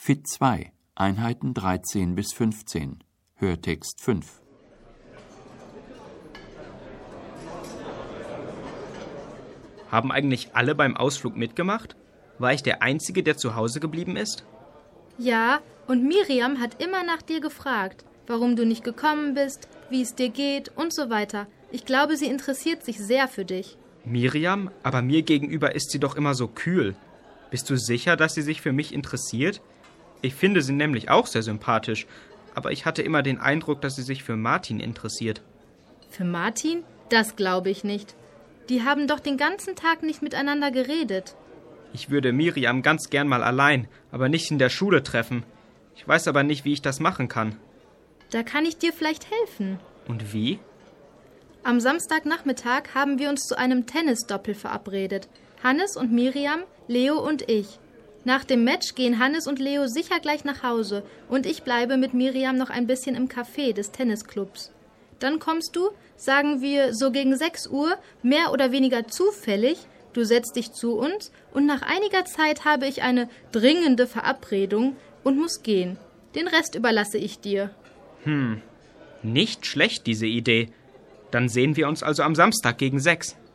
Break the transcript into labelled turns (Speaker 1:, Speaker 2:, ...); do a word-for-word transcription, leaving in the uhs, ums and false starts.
Speaker 1: Fit zwei, Einheiten dreizehn bis fünfzehn, Hörtext fünf.
Speaker 2: Haben eigentlich alle beim Ausflug mitgemacht? War ich der Einzige, der zu Hause geblieben ist?
Speaker 3: Ja, und Miriam hat immer nach dir gefragt, warum du nicht gekommen bist, wie es dir geht und so weiter. Ich glaube, sie interessiert sich sehr für dich.
Speaker 2: Miriam? Aber mir gegenüber ist sie doch immer so kühl. Bist du sicher, dass sie sich für mich interessiert? Ich finde sie nämlich auch sehr sympathisch, aber ich hatte immer den Eindruck, dass sie sich für Martin interessiert.
Speaker 3: Für Martin? Das glaube ich nicht. Die haben doch den ganzen Tag nicht miteinander geredet.
Speaker 2: Ich würde Miriam ganz gern mal allein, aber nicht in der Schule treffen. Ich weiß aber nicht, wie ich das machen kann.
Speaker 3: Da kann ich dir vielleicht helfen.
Speaker 2: Und wie?
Speaker 3: Am Samstagnachmittag haben wir uns zu einem Tennisdoppel verabredet. Hannes und Miriam, Leo und ich. Nach dem Match gehen Hannes und Leo sicher gleich nach Hause und ich bleibe mit Miriam noch ein bisschen im Café des Tennisclubs. Dann kommst du, sagen wir so gegen sechs Uhr, mehr oder weniger zufällig, du setzt dich zu uns und nach einiger Zeit habe ich eine dringende Verabredung und muss gehen. Den Rest überlasse ich dir.
Speaker 2: Hm, nicht schlecht diese Idee. Dann sehen wir uns also am Samstag gegen sechs.